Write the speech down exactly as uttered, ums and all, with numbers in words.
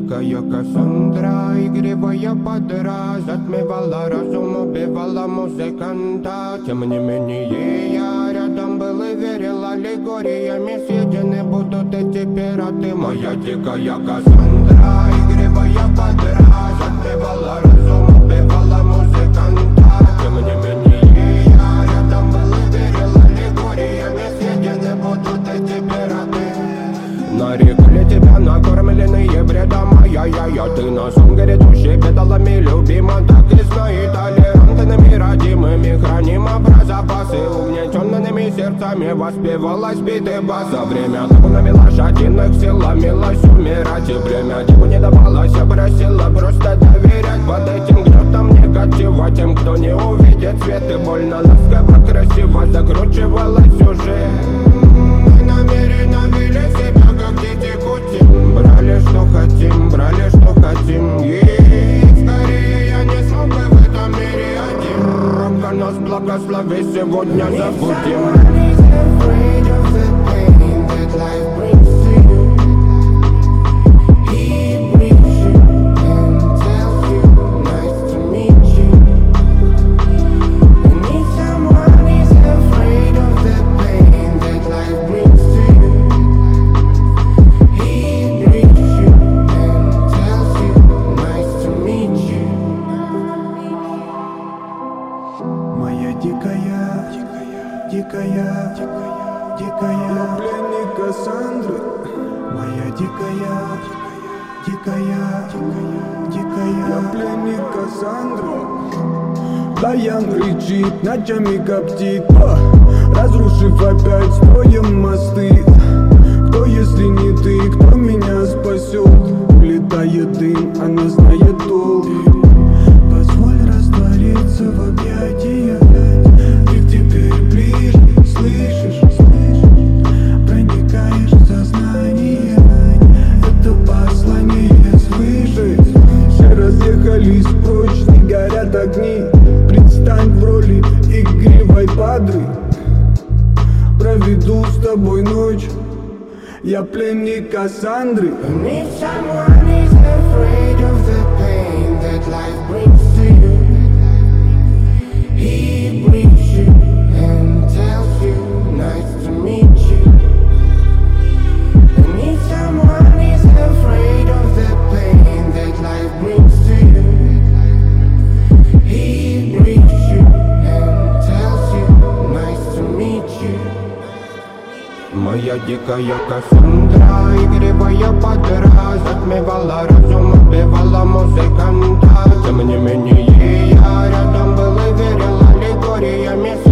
дикая Кассандра, игривая подра, затмевала разум, убивала музыканта. Тем не менее я рядом был и верил, аллегориями съедены будут эти пираты. Моя дикая Кассандра, игривая подра, затмевала разум, убивала музыканта. Тем не менее я рядом был и верил, аллегориями съедены будут эти пираты. Нарекали тебя накормленные бредом, ай-яй-яй, ты носом грядущий педалами любима. Так и знай, толерантными, родимыми, хранима про запасы. Угнетенными сердцами воспевалась биты баса. Время табунами лошадиных сил ломилась умирать. И время типу не давалось, я просила просто доверять. Под этим гнетом негатива тем, кто не увидит свет. И больно ласково, красиво закручивалась сюжет. Мы намеренно вели себя как дети кутим. Брали что хотим, брали что хотим. И скорее я не смог бы в этом мире один. Рука нас благослови, сегодня забудем. Моя дикая, дикая, дикая, дикая, пленник Кассандры. Моя дикая, дикая, дикая, дикая, пленник Кассандры. Даян рычит, ночами коптит, разрушив опять строем мосты. Кто, если не ты, кто меня спасет? Улетает дым, она знает толк. Позволь раствориться в объятиях. Их теперь ближе, слышишь? Проникаешь в сознание. Это послание слышишь? Все разъехались прочь, не горят огни. Предстань в роли игривой падры. Проведу с тобой ночь. Я пленник Кассандры. Моя дикая Кассандра, игривая подра, затмевала разум, убивала музыканта. Тем не менее я рядом был и верил, аллегориями